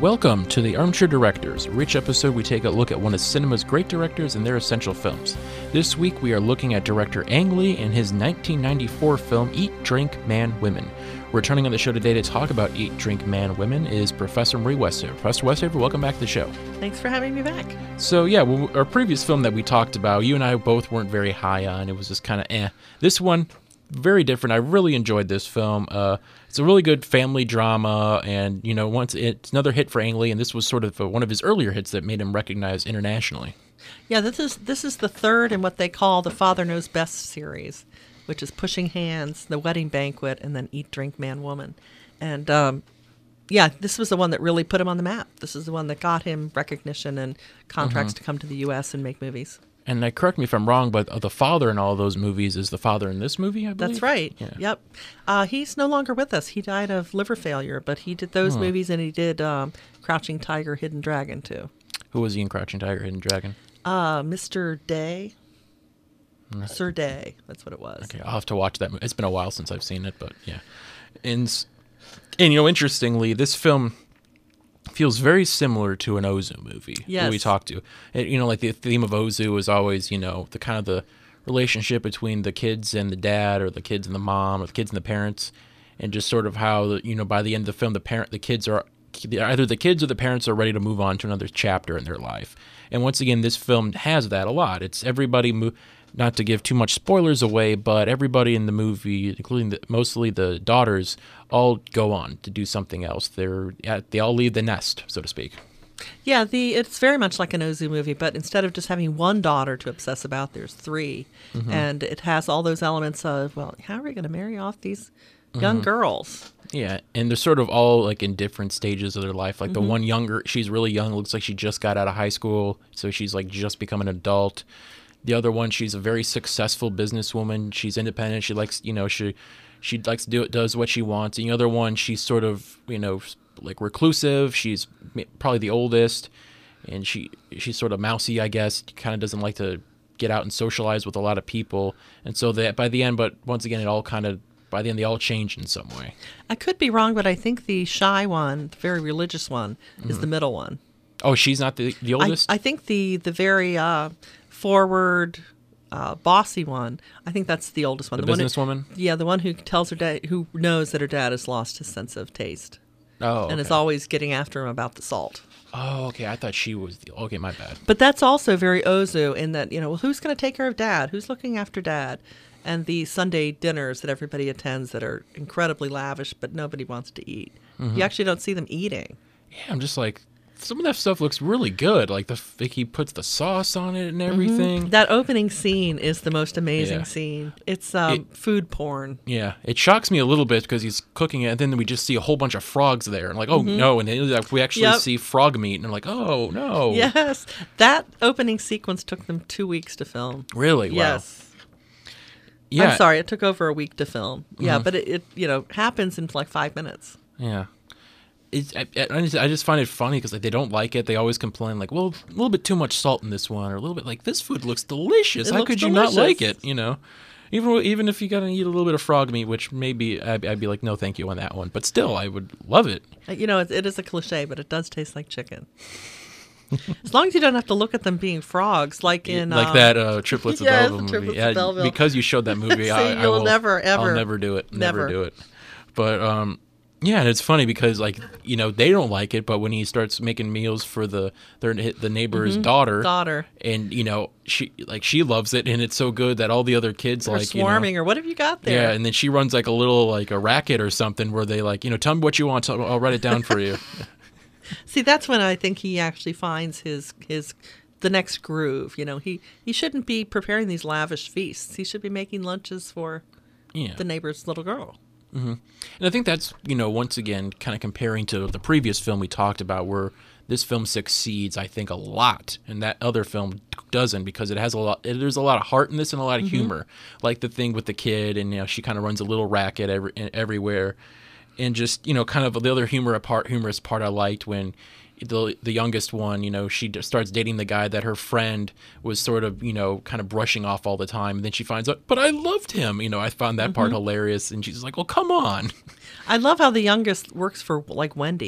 Welcome to the Armchair Directors. For each episode, we take a look at one of cinema's great directors and their essential films. This week, we are looking at director Ang Lee and his 1994 film Eat, Drink, Man, Women. Returning on the show today to talk about Eat, Drink, Man, Women is Professor Marie Westhaver. Professor Westhaver, welcome back to the show. Thanks for having me back. So our previous film that we talked about, you and I both weren't very high on. It was just kind of This one, very different. I really enjoyed this film. It's a really good family drama, and it's another hit for Ang Lee, and this was sort of one of his earlier hits that made him recognized internationally. Yeah, this is the third in what they call the Father Knows Best series, which is Pushing Hands, The Wedding Banquet, and then Eat, Drink, Man, Woman. And this was the one that really put him on the map. This is the one that got him recognition and contracts to come to the U.S. and make movies. And correct me if I'm wrong, but the father in all those movies is the father in this movie, I believe? That's right. Yeah. Yep. He's no longer with us. He died of liver failure, but he did those movies, and he did Crouching Tiger, Hidden Dragon, too. Who was he in Crouching Tiger, Hidden Dragon? Mr. Day. Sir Day. That's what it was. Okay, I'll have to watch that movie. It's been a while since I've seen it, but yeah. And interestingly, this film feels very similar to an Ozu movie that we talked to. Like the theme of Ozu is always, the kind of the relationship between the kids and the dad, or the kids and the mom, or the kids and the parents, and just sort of how, by the end of the film, the kids are either the kids or the parents are ready to move on to another chapter in their life. And once again, this film has that a lot. It's everybody not to give too much spoilers away, but everybody in the movie, including mostly the daughters, all go on to do something else. They all leave the nest, so to speak. Yeah, it's very much like an Ozu movie, but instead of just having one daughter to obsess about, there's three. Mm-hmm. And it has all those elements of, how are we going to marry off these young girls? Yeah, and they're sort of all like in different stages of their life. Like the one younger, she's really young, looks like she just got out of high school, so she's like just become an adult. The other one, she's a very successful businesswoman. She's independent. She likes, she likes to does what she wants. And the other one, she's sort of, like reclusive. She's probably the oldest, and she's sort of mousy, I guess. Kind of doesn't like to get out and socialize with a lot of people. And so that by the end, but once again, by the end, they all change in some way. I could be wrong, but I think the shy one, the very religious one, is the middle one. Oh, she's not the oldest? I think the very forward, bossy one, I think that's the oldest one. The businesswoman? Yeah, the one who tells her dad, who knows that her dad has lost his sense of taste. Oh, okay. And is always getting after him about the salt. Oh, okay. I thought she was okay, my bad. But that's also very Ozu in that, who's going to take care of dad? Who's looking after dad? And the Sunday dinners that everybody attends that are incredibly lavish, but nobody wants to eat. Mm-hmm. You actually don't see them eating. Yeah, I'm just like, some of that stuff looks really good. Like he puts the sauce on it and everything. Mm-hmm. That opening scene is the most amazing scene. It's food porn. Yeah, it shocks me a little bit because he's cooking it, and then we just see a whole bunch of frogs there. And like, oh no, and we actually see frog meat, and I'm like, oh no. Yes, that opening sequence took them 2 weeks to film. Really? Wow. Yes. Yeah. I'm sorry, it took over a week to film. Yeah, but it happens in like 5 minutes. Yeah. I just find it funny because they don't like it. They always complain like, well, a little bit too much salt in this one, or a little bit like, this food looks delicious. How could you not like it? Even if you got to eat a little bit of frog meat, which maybe I'd be like, no, thank you on that one. But still, I would love it. It is a cliche, but it does taste like chicken. As long as you don't have to look at them being frogs, like in that Triplets of Belleville movie. Triplets of Belleville. Because you showed that movie, See, I'll never do it. Never do it. But yeah, and it's funny because they don't like it, but when he starts making meals for the neighbor's daughter, and she loves it, and it's so good that all the other kids are swarming, or what have you got there? Yeah, and then she runs like a little a racket or something where they tell me what you want, I'll write it down for you. See, that's when I think he actually finds the next groove. He shouldn't be preparing these lavish feasts. He should be making lunches for the neighbor's little girl. Mm-hmm. And I think that's, once again, kind of comparing to the previous film we talked about, where this film succeeds, I think, a lot, and that other film doesn't, because it has there's a lot of heart in this and a lot of humor, like the thing with the kid, and she kind of runs a little racket everywhere, and just kind of the other humorous part I liked when the youngest one, she starts dating the guy that her friend was sort of, kind of brushing off all the time. And then she finds out, but I loved him. I found that part hilarious. And she's like, well, come on. I love how the youngest works for like Wendy's.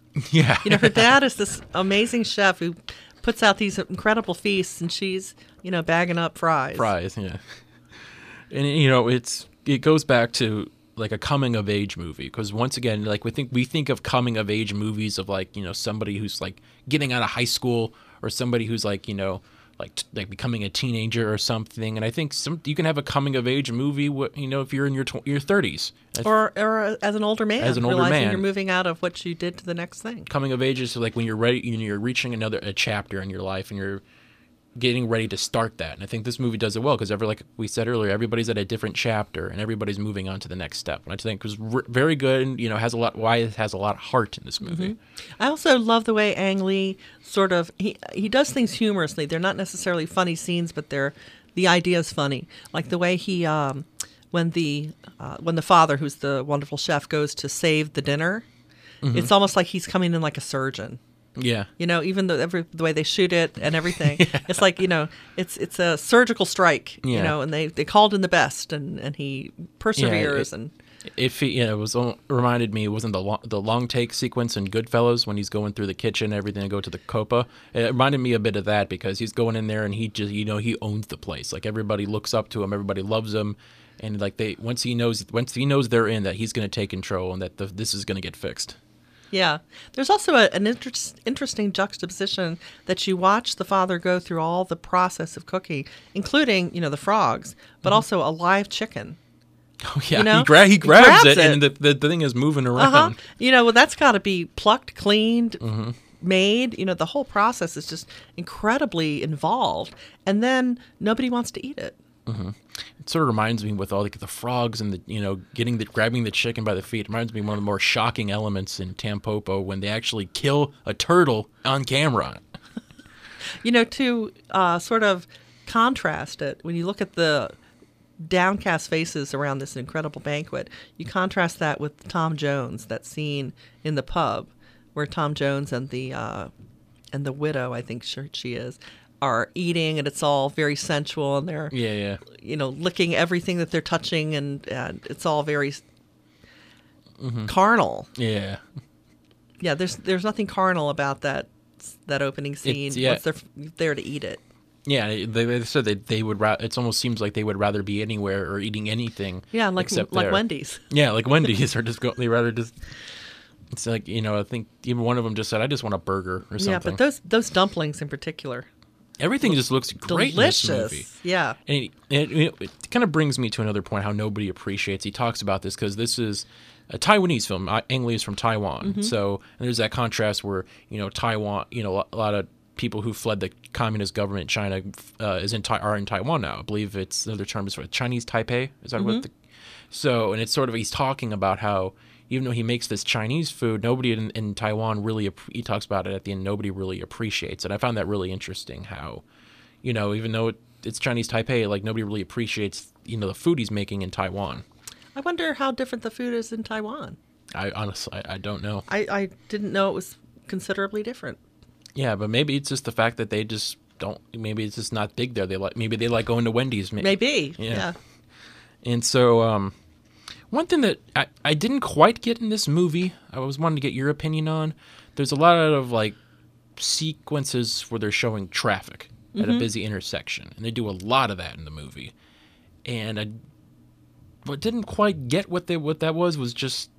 Yeah. You know, her dad is this amazing chef who puts out these incredible feasts, and she's, you know, bagging up fries. Fries, yeah. And, you know, it goes back to like a coming of age movie, because once again, like we think of coming of age movies of like, you know, somebody who's like getting out of high school, or somebody who's like, you know, like becoming a teenager or something. And I think you can have a coming of age movie, you know, if you're in your 30s, or as an older man, realizing you're moving out of what you did to the next thing. Coming of age is like when you're ready, you're reaching a chapter in your life, and you're getting ready to start that. And I think this movie does it well, because like we said earlier, everybody's at a different chapter and everybody's moving on to the next step. And I think it was very good, and, you know, it has a lot of heart in this movie. I also love the way Ang Lee sort of he does things humorously. They're not necessarily funny scenes, but the idea is funny. Like the way he when the father, who's the wonderful chef, goes to save the dinner, it's almost like he's coming in like a surgeon. Yeah. You know, even the way they shoot it and everything, it's like, you know, it's a surgical strike, you know, and they called in the best, and he perseveres. It reminded me, it wasn't the long take sequence in Goodfellas when he's going through the kitchen, everything, and go to the Copa. It reminded me a bit of that, because he's going in there and he just, you know, he owns the place. Like, everybody looks up to him, everybody loves him. And like once he knows they're in, that he's going to take control, and that this is going to get fixed. Yeah. There's also an interesting juxtaposition that you watch the father go through all the process of cooking, including, you know, the frogs, but also a live chicken. Oh, yeah. You know? He grabs it, and the thing is moving around. You know, well, that's got to be plucked, cleaned, made. You know, the whole process is just incredibly involved. And then nobody wants to eat it. It sort of reminds me, with all the frogs and grabbing the chicken by the feet. It reminds me of one of the more shocking elements in Tampopo, when they actually kill a turtle on camera. You know, to sort of contrast it, when you look at the downcast faces around this incredible banquet, you contrast that with Tom Jones, that scene in the pub where Tom Jones and the widow, I think she is, are eating, and it's all very sensual, and they're you know, licking everything that they're touching, and it's all very carnal. Yeah There's nothing carnal about that opening scene once they're there to eat it. They said that they would it almost seems like they would rather be anywhere or eating anything, like Wendy's. Like Wendy's, or they rather just, it's like, you know, I think even one of them just said, I just want a burger or something. But those dumplings in particular, everything just looks great delicious. In this movie. Yeah. And it kind of brings me to another point, how nobody appreciates. He talks about this because this is a Taiwanese film. Ang Lee is from Taiwan. So, and there's that contrast where, you know, Taiwan, you know, a lot of people who fled the communist government in China are in Taiwan now. I believe it's another term is for Chinese Taipei. Is that what so, and it's sort of, he's talking about how, even though he makes this Chinese food, nobody in Taiwan really, he talks about it at the end, nobody really appreciates it. I found that really interesting, how, you know, even though it's Chinese Taipei, like, nobody really appreciates, you know, the food he's making in Taiwan. I wonder how different the food is in Taiwan. I honestly don't know. I didn't know it was considerably different. Yeah, but maybe it's just the fact that they just don't, maybe it's just not big there. Maybe they like going to Wendy's. Maybe. Yeah. And so, one thing that I didn't quite get in this movie, I was wanting to get your opinion on. There's a lot of like sequences where they're showing traffic at a busy intersection, and they do a lot of that in the movie. And what didn't quite get what that was just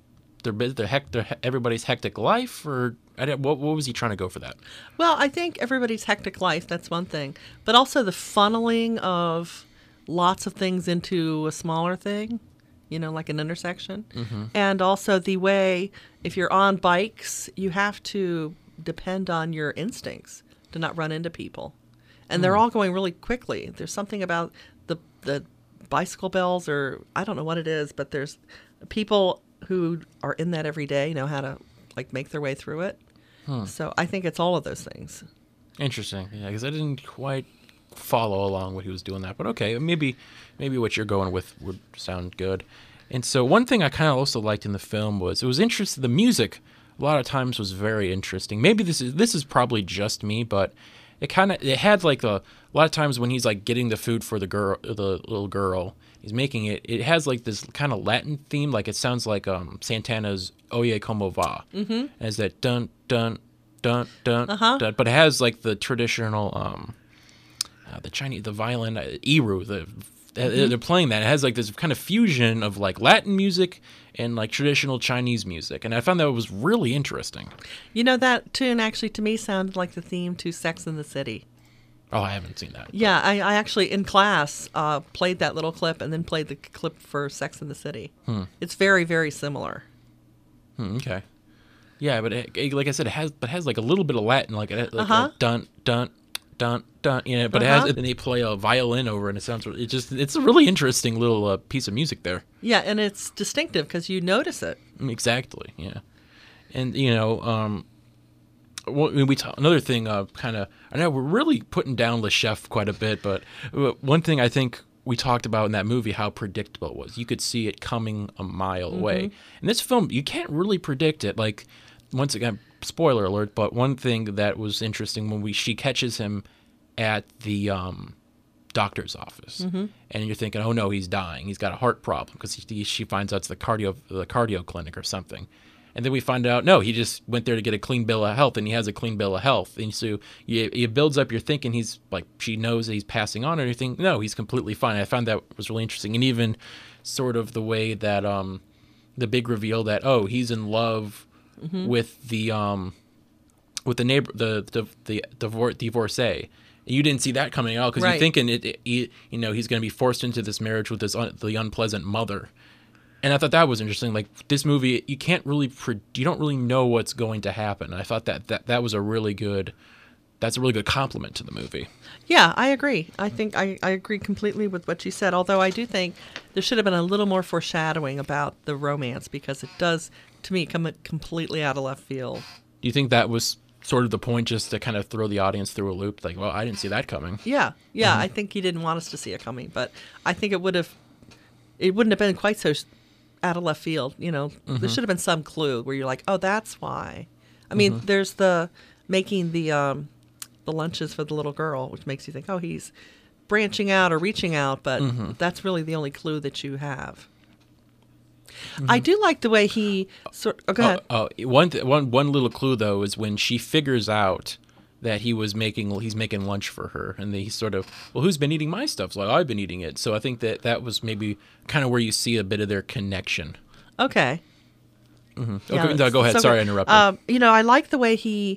everybody's hectic life, or what was he trying to go for that? Well, I think everybody's hectic life, that's one thing, but also the funneling of lots of things into a smaller thing. You know, like an intersection. And also the way, if you're on bikes, you have to depend on your instincts to not run into people. And they're all going really quickly. There's something about the bicycle bells, or I don't know what it is, but there's people who are in that every day know how to like make their way through it. So I think it's all of those things. Interesting. Yeah, because I didn't quite follow along what he was doing that, but okay, maybe what you're going with would sound good. And so one thing I kind of also liked in the film was, it was interesting, the music a lot of times was very interesting. Maybe this is probably just me, but it had like a lot of times when he's like getting the food for the little girl, he's making it. It has like this kind of Latin theme, like it sounds like Santana's "Oye Como Va." Mm-hmm. It has that dun dun dun dun, dun, but it has like the traditional the Chinese, the violin, Iru, they're playing that. It has like this kind of fusion of like Latin music and like traditional Chinese music, and I found that was really interesting. You know, that tune actually to me sounded like the theme to Sex and the City. Oh, I haven't seen that. Yeah, I actually in class played that little clip and then played the clip for Sex and the City. It's very, very similar. Okay. Yeah, but like I said, it has like a little bit of Latin, like a dun dun dun dun, you know, but it has, and they play a violin over it, and it's a really interesting little piece of music there. Yeah, and it's distinctive because you notice it. Exactly, yeah. And you know, another thing, kind of, I know we're really putting down Le Chef quite a bit, but one thing I think we talked about in that movie, how predictable it was. You could see it coming a mile away. In this film, you can't really predict it. Like, once again, spoiler alert, but one thing that was interesting when she catches him at the doctor's office, and you're thinking, oh no, he's dying. He's got a heart problem, because she finds out it's the cardio clinic or something. And then we find out, no, he just went there to get a clean bill of health, and he has a clean bill of health. And so it builds up your thinking he's like, she knows that he's passing on or anything. No, he's completely fine. I found that was really interesting. And even sort of the way that the big reveal that, oh, he's in love with the neighbor, the divorcee. You didn't see that coming out, because you're thinking he's going to be forced into this marriage with the unpleasant mother. And I thought that was interesting. Like, this movie, you don't really know what's going to happen. And I thought that was a really good compliment to the movie. Yeah, I agree. I think I agree completely with what you said. Although I do think there should have been a little more foreshadowing about the romance, because it does, to me, come completely out of left field. Do you think that was sort of the point, just to kind of throw the audience through a loop? Like, well, I didn't see that coming. Yeah. I think he didn't want us to see it coming, but I think it wouldn't have been quite so out of left field. You know, there should have been some clue where you're like, oh, that's why. I mean, there's the making the lunches for the little girl, which makes you think, oh, he's branching out or reaching out, but that's really the only clue that you have. I do like the way he go ahead. One little clue though is when she figures out that he's making lunch for her, and he's sort of, well, who's been eating my stuff? So, like, I've been eating it. So I think that was maybe kind of where you see a bit of their connection. Okay. Yeah, go ahead. Sorry, I interrupted. You know, I like the way he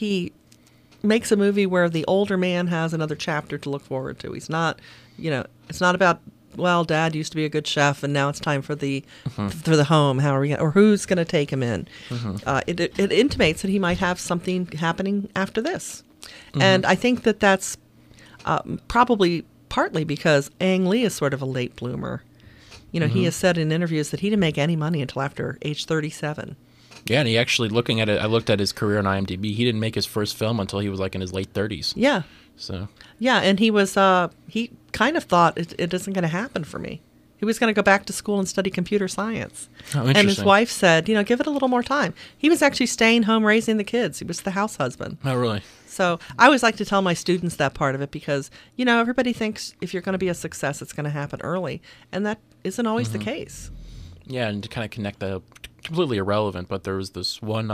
makes a movie where the older man has another chapter to look forward to. He's not, it's not about, well, Dad used to be a good chef, and now it's time for the home. How are we or who's going to take him in? It intimates that he might have something happening after this, and I think that's probably partly because Ang Lee is sort of a late bloomer. You know, he has said in interviews that he didn't make any money until after age 37. Yeah, and he actually, looking at it, I looked at his career on IMDb. He didn't make his first film until he was like in his late 30s. Yeah. So. Yeah, and he was he kind of thought it isn't going to happen for me. He was going to go back to school and study computer science. Oh, interesting. And his wife said, give it a little more time. He was actually staying home raising the kids. He was the house husband. Oh, really? So I always like to tell my students that part of it, because, everybody thinks if you're going to be a success, it's going to happen early. And that isn't always the case. Yeah, and to kind of connect that, completely irrelevant, but there was this one,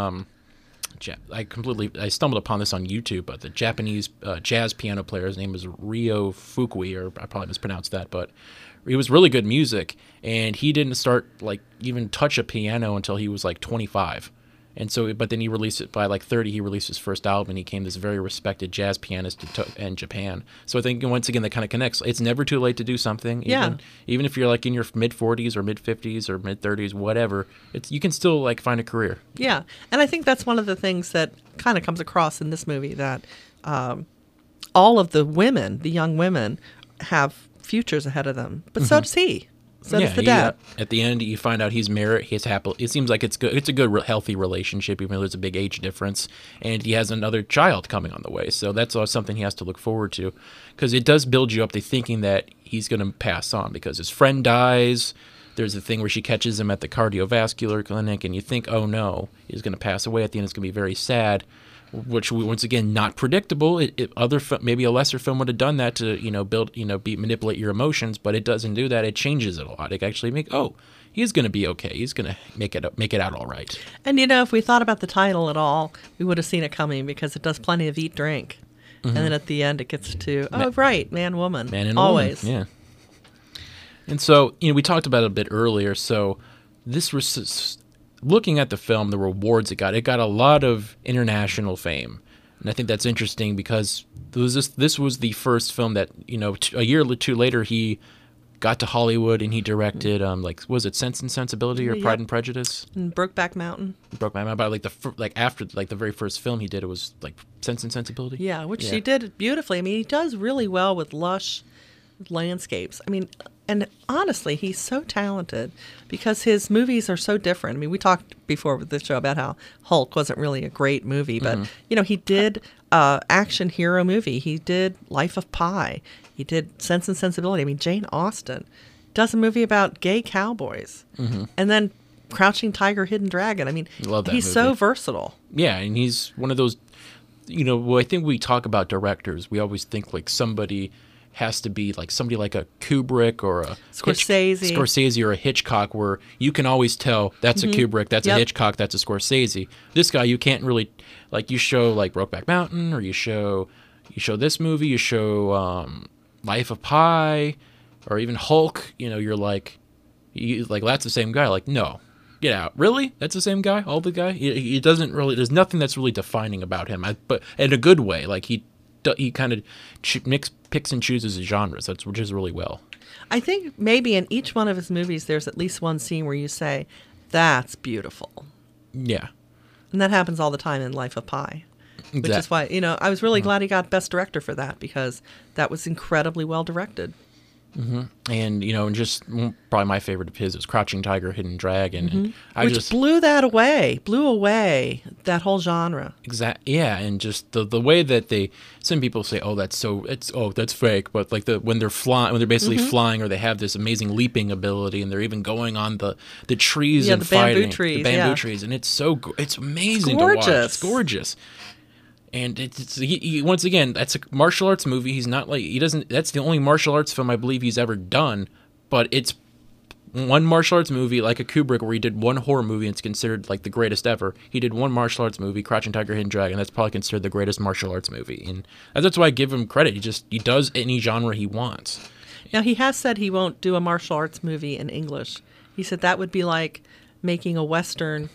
I stumbled upon this on YouTube, but the Japanese jazz piano player, his name is Ryo Fukui, or I probably mispronounced that, but he was really good music, and he didn't start, like, even touch a piano until he was, like, 25. And so, but then he released it by like 30. He released his first album, and he became this very respected jazz pianist in Japan. So I think, once again, that kind of connects. It's never too late to do something. Even if you're like in your mid 40s or mid 50s or mid 30s, whatever, you can still like find a career. Yeah, and I think that's one of the things that kind of comes across in this movie, that all of the women, the young women, have futures ahead of them, but so does he. So does the dad. At the end, you find out he's married. He's happy. It seems like it's good. It's a good, healthy relationship, even though there's a big age difference. And he has another child coming on the way. So that's something he has to look forward to, because it does build you up to thinking that he's going to pass on, because his friend dies. There's a thing where she catches him at the cardiovascular clinic, and you think, oh no, he's going to pass away at the end. It's going to be very sad. which once again not predictable. Maybe a lesser film would have done that to manipulate your emotions, but it doesn't do that. It changes it a lot. It actually he's going to be okay. He's going to make it out all right. And if we thought about the title at all, we would have seen it coming because it does plenty of eat, drink, and then at the end it gets to man, woman, man and always, woman. Yeah. And so we talked about it a bit earlier. So this was looking at the film, the rewards it got a lot of international fame. And I think that's interesting because this was the first film that, a year or two later, he got to Hollywood and he directed, was it Sense and Sensibility or Pride and Prejudice? And Brokeback Mountain. But after the very first film he did, it was like Sense and Sensibility. Yeah, which he did beautifully. I mean, he does really well with lush landscapes. I mean, and honestly, he's so talented because his movies are so different. I mean, we talked before with the show about how Hulk wasn't really a great movie, but he did action hero movie. He did Life of Pi. He did Sense and Sensibility. I mean, Jane Austen does a movie about gay cowboys, and then Crouching Tiger, Hidden Dragon. I mean, love that he's movie. So versatile. Yeah, and he's one of those. I think we talk about directors. We always think like somebody has to be like somebody like a Kubrick or a Scorsese or a Hitchcock, where you can always tell that's a Kubrick, that's a Hitchcock, that's a Scorsese. This guy, you can't really, like, you show like Brokeback Mountain, or you show this movie, you show Life of Pi, or even Hulk. You're like, that's the same guy. Like, no, get out. Really? That's the same guy? All the guy? He doesn't really. There's nothing that's really defining about him. But in a good way. Like he kind of picks and chooses his genres, which is really well. I think maybe in each one of his movies there's at least one scene where you say, that's beautiful. Yeah. And that happens all the time in Life of Pi. Exactly. Which is why, I was really glad he got Best Director for that, because that was incredibly well directed. And, just probably my favorite of his is Crouching Tiger, Hidden Dragon. And which blew away that whole genre. Exactly. Yeah, and just the way that some people say, that's fake, but like when they're flying, when they're basically flying, or they have this amazing leaping ability, and they're even going on the trees and fighting the bamboo trees, and it's amazing to watch. It's gorgeous. And it's once again, that's a martial arts movie. He's not like, that's the only martial arts film I believe he's ever done, but it's one martial arts movie like a Kubrick, where he did one horror movie and it's considered like the greatest ever. He did one martial arts movie, Crouching Tiger, Hidden Dragon. That's probably considered the greatest martial arts movie. And that's why I give him credit. He does any genre he wants. Now, he has said he won't do a martial arts movie in English. He said that would be like making a Western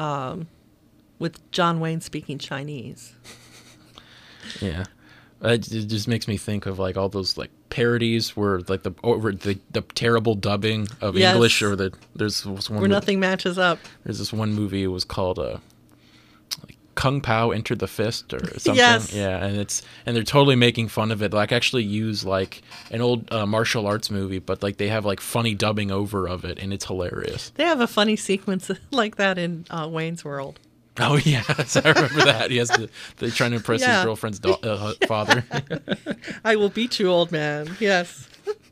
with John Wayne speaking Chinese. Yeah, it just makes me think of like all those like parodies where like the terrible dubbing of English, or there's one where nothing matches up. There's this one movie. It was called like Kung Pao Entered the Fist or something. Yes. Yeah, and they're totally making fun of it. Like actually use like an old martial arts movie, but like they have like funny dubbing over of it, and it's hilarious. They have a funny sequence like that in Wayne's World. Oh, yes, I remember that. He has they're trying to impress his girlfriend's father. I will beat you, old man. Yes.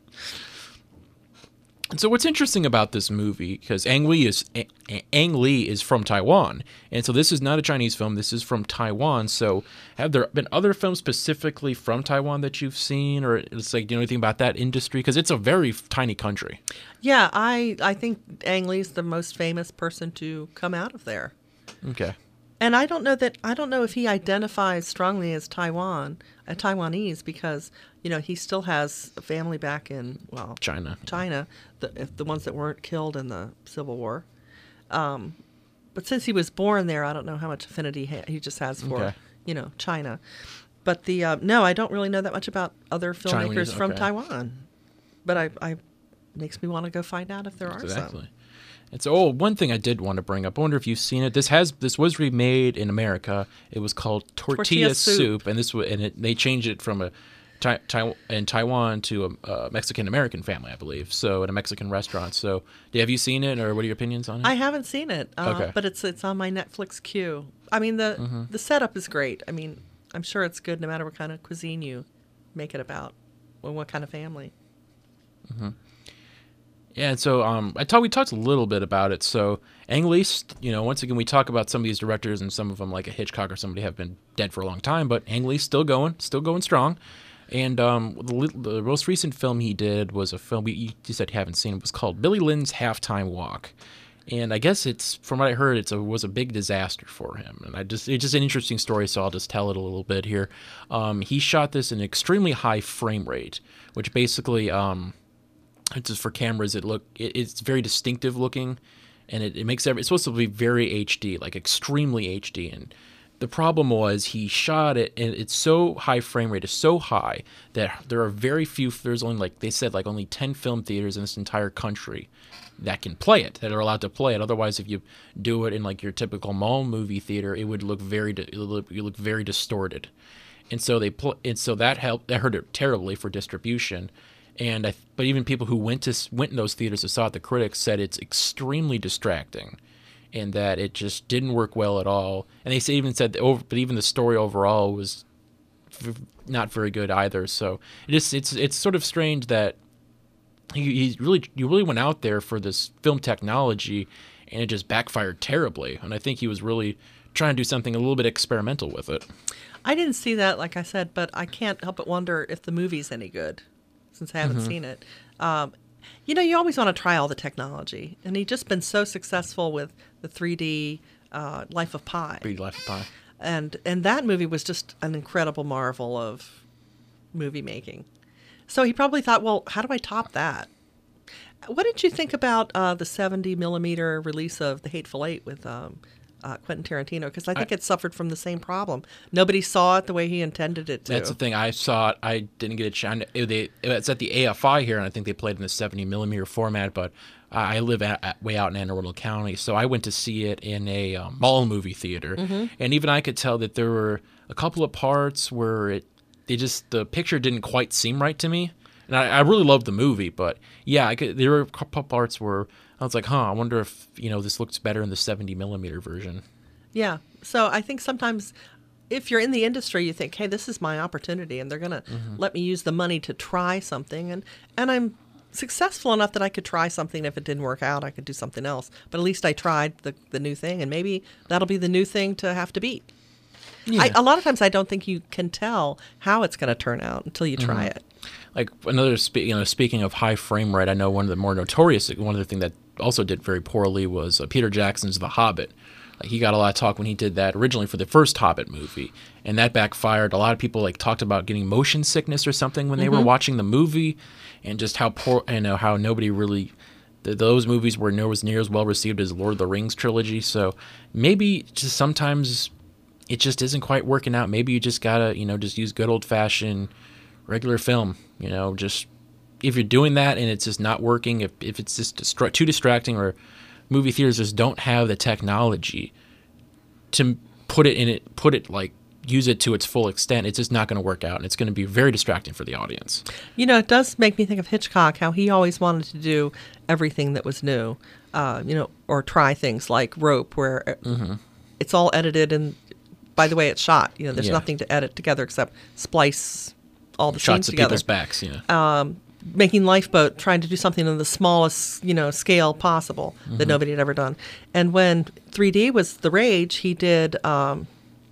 And so what's interesting about this movie, because Ang Lee is from Taiwan, and so this is not a Chinese film. This is from Taiwan. So have there been other films specifically from Taiwan that you've seen, or it's like, do you know anything about that industry? Because it's a very tiny country. Yeah, I think Ang Lee's the most famous person to come out of there. Okay. And I don't know if he identifies strongly as Taiwanese, because he still has a family back in China, the ones that weren't killed in the Civil War. But since he was born there, I don't know how much affinity he just has for China. But no, I don't really know that much about other filmmakers from Taiwan. But I makes me want to go find out if there are some. And so, one thing I did want to bring up, I wonder if you've seen it. This was remade in America. It was called Tortilla Soup, and they changed it from in Taiwan to a Mexican American family, I believe. So, in a Mexican restaurant. So, have you seen it, or what are your opinions on it? I haven't seen it, okay. But it's on my Netflix queue. I mean, the setup is great. I mean, I'm sure it's good no matter what kind of cuisine you make it about, or what kind of family. Yeah, and so we talked a little bit about it. So Ang Lee, once again, we talk about some of these directors, and some of them, like a Hitchcock or somebody, have been dead for a long time. But Ang Lee's still going strong. And the most recent film he did was a film you said you haven't seen. It was called Billy Lynn's Halftime Walk. And I guess from what I heard, was a big disaster for him. And it's just an interesting story, so I'll just tell it a little bit here. He shot this in extremely high frame rate, which basically, it's just for cameras. It's very distinctive looking, and it makes it's supposed to be very HD, like extremely HD. And the problem was he shot it, and it's so high frame rate, is so high that there are very few. There's only, like they said, like only 10 film theaters in this entire country that can play it, that are allowed to play it. Otherwise, if you do it in like your typical mall movie theater, it would look very distorted. And so that helped. That hurt it terribly for distribution. But even people who went in those theaters and saw it, the critics said it's extremely distracting, and that it just didn't work well at all. And they but even the story overall was not very good either. So it's sort of strange that you really went out there for this film technology, and it just backfired terribly. And I think he was really trying to do something a little bit experimental with it. I didn't see that, like I said, but I can't help but wonder if the movie's any good, since I haven't seen it. You always want to try all the technology, and he's just been so successful with the 3D Life of Pi. 3D Life of Pi. And that movie was just an incredible marvel of movie making. So he probably thought, well, how do I top that? What did you think about the 70 millimeter release of The Hateful Eight with Quentin Tarantino? Because I think it suffered from the same problem. Nobody saw it the way he intended it to. That's the thing. I saw it. I didn't get a chance. It's at the AFI here, and I think they played in the 70 millimeter format. But I live way out in Anne Arundel County, so I went to see it in a mall movie theater. Mm-hmm. And even I could tell that there were a couple of parts where the picture didn't quite seem right to me. And I really loved the movie, but yeah, there were a couple of parts where I was like, I wonder if, this looks better in the 70 millimeter version. Yeah. So I think sometimes if you're in the industry, you think, hey, this is my opportunity, and they're going to let me use the money to try something. And I'm successful enough that I could try something. If it didn't work out, I could do something else. But at least I tried the new thing, and maybe that'll be the new thing to have to beat. Yeah. A lot of times I don't think you can tell how it's going to turn out until you try it. Like speaking of high frame rate, I know one of the things that also did very poorly was Peter Jackson's The Hobbit. Like, he got a lot of talk when he did that originally for the first Hobbit movie, and that backfired. A lot of people talked about getting motion sickness or something when they were watching the movie, and just how poor, how nobody really. Those movies were near as well received as Lord of the Rings trilogy. So maybe just sometimes it just isn't quite working out. Maybe you just gotta just use good old fashioned regular film. Just if you're doing that and it's just not working, if it's just too distracting, or movie theaters just don't have the technology to use it to its full extent, it's just not going to work out, and it's going to be very distracting for the audience. It does make me think of Hitchcock, how he always wanted to do everything that was new, or try things like Rope, where it's all edited, and by the way it's shot, there's nothing to edit together except splice all the shots scenes together. Shots of people's backs, Making Lifeboat, trying to do something on the smallest, scale possible that nobody had ever done. And when 3D was the rage, he did, what's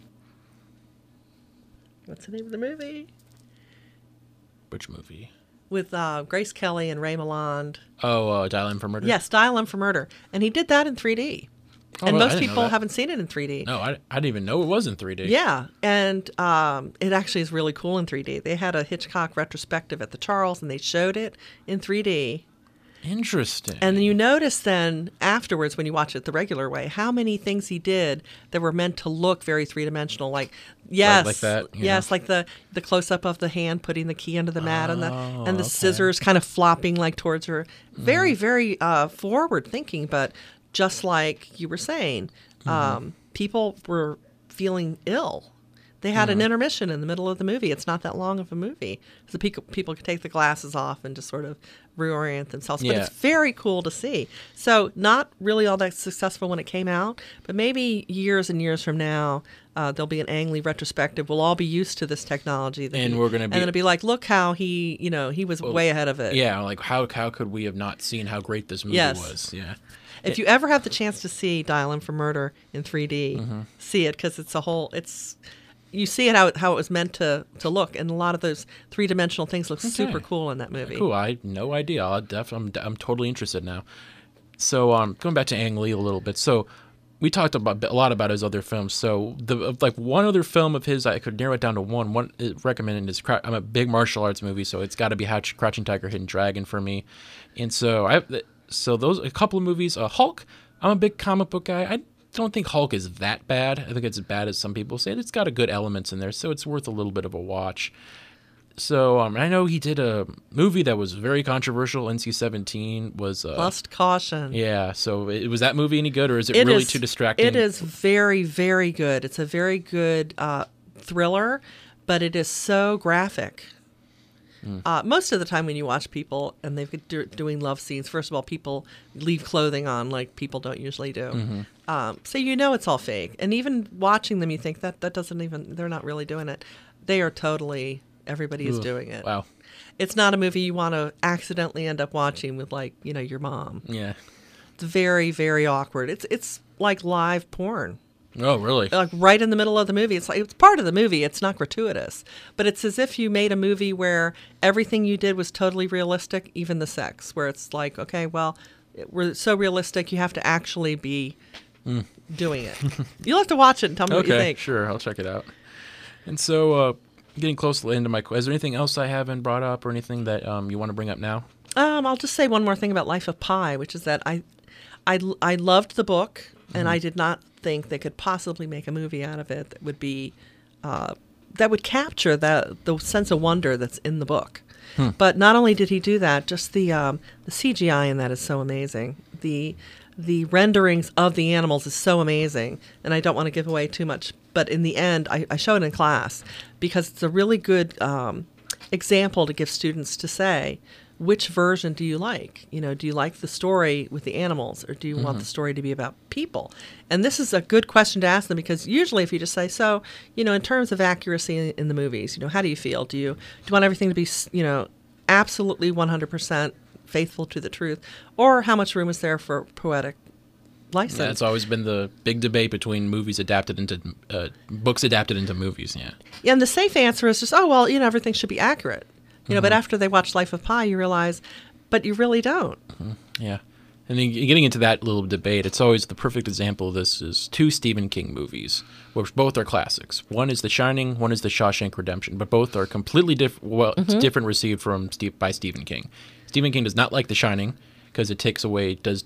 the name of the movie? Which movie? With Grace Kelly and Ray Milland. Oh, Dial M for Murder? Yes, Dial M for Murder. And he did that in 3D. And most people haven't seen it in 3D. No, I didn't even know it was in 3D. Yeah, and it actually is really cool in 3D. They had a Hitchcock retrospective at the Charles, and they showed it in 3D. Interesting. And then you notice then afterwards, when you watch it the regular way, how many things he did that were meant to look very three-dimensional. Like that. Yes, like the close-up of the hand putting the key into the mat, and the scissors kind of flopping towards her. Very, very forward-thinking, but just like you were saying, people were feeling ill. They had an intermission in the middle of the movie. It's not that long of a movie. So people could take the glasses off and just sort of reorient themselves. But it's very cool to see. So not really all that successful when it came out, but maybe years and years from now, there'll be an Ang Lee retrospective. We'll all be used to this technology. And we're going to be... And it'll be like, look how he was way ahead of it. Yeah, like how could we have not seen how great this movie was? Yeah. If you ever have the chance to see Dial M for Murder in 3D, see it, because you see it how it was meant to look, and a lot of those three-dimensional things look super cool in that movie. Cool. I had no idea. I'm totally interested now. So going back to Ang Lee a little bit. So we talked a lot about his other films. So one other film of his, I could narrow it down to one recommended is I'm a big martial arts movie, so it's got to be Crouching Tiger, Hidden Dragon for me. And so those a couple of movies. Hulk. I'm a big comic book guy. I don't think Hulk is that bad. I think it's as bad as some people say. It's got a good elements in there, so it's worth a little bit of a watch. So I know he did a movie that was very controversial. NC-17 was Lust Caution. Yeah. So was that movie any good, or is it really too distracting? It is very, very good. It's a very good thriller, but it is so graphic. Most of the time when you watch people and they're doing love scenes, first of all, people leave clothing on like people don't usually do. So it's all fake. And even watching them, you think that doesn't even, they're not really doing it. They are totally, everybody is doing it. Wow. It's not a movie you want to accidentally end up watching with your mom. Yeah. It's very, very awkward. It's like live porn. Oh, really? Like right in the middle of the movie. It's part of the movie. It's not gratuitous. But it's as if you made a movie where everything you did was totally realistic, even the sex, where it's like, okay, well, we're so realistic, you have to actually be doing it. You'll have to watch it and tell me what you think. Okay, sure. I'll check it out. And so, getting close to the end of my question, is there anything else I haven't brought up or anything that you want to bring up now? I'll just say one more thing about Life of Pi, which is that I loved the book, and I did not think they could possibly make a movie out of it that would be that would capture the sense of wonder that's in the book. But not only did he do that, just the CGI in that is so amazing. The renderings of the animals is so amazing, and I don't want to give away too much, but in the end, I show it in class because it's a really good example to give students to say, which version do you like? Do you like the story with the animals, or do you want the story to be about people? And this is a good question to ask them, because usually if you just say, so, in terms of accuracy in the movies, how do you feel? Do you want everything to be, absolutely 100% faithful to the truth, or how much room is there for poetic license? Yeah, it's always been the big debate between movies adapted into books adapted into movies. Yeah. And the safe answer is just, everything should be accurate. But after they watch Life of Pi, you realize, but you really don't. Yeah. And then getting into that little debate, it's always the perfect example of this is two Stephen King movies, which both are classics. One is The Shining, one is The Shawshank Redemption, but both are completely different. Different received by Stephen King. Stephen King does not like The Shining because it takes away, is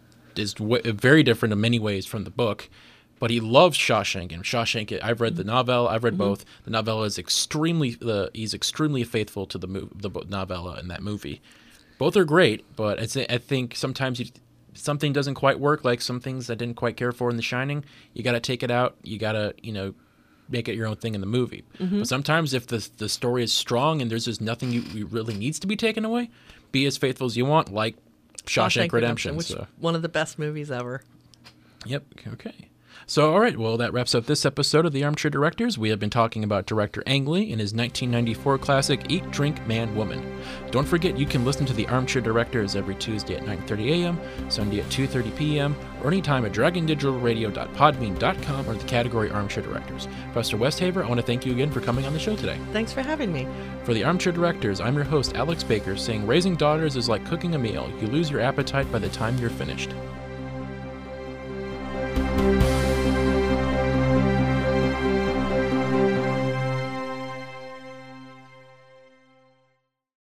very different in many ways from the book. But he loves Shawshank, and Shawshank. I've read the novel. I've read both. The novella is he's extremely faithful to the novella in that movie. Both are great, but I think sometimes something doesn't quite work. Like some things I didn't quite care for in The Shining, you got to take it out. You got to make it your own thing in the movie. But sometimes if the story is strong and there's just nothing you really needs to be taken away, be as faithful as you want. Like Shawshank Redemption, which one of the best movies ever. Yep. Okay. So, all right, well, that wraps up this episode of The Armchair Directors. We have been talking about director Ang Lee and his 1994 classic, Eat, Drink, Man, Woman. Don't forget, you can listen to The Armchair Directors every Tuesday at 9:30 a.m., Sunday at 2:30 p.m., or anytime at dragondigitalradio.podbean.com or the category Armchair Directors. Professor Westhaver, I want to thank you again for coming on the show today. Thanks for having me. For The Armchair Directors, I'm your host, Alex Baker, saying raising daughters is like cooking a meal. You lose your appetite by the time you're finished.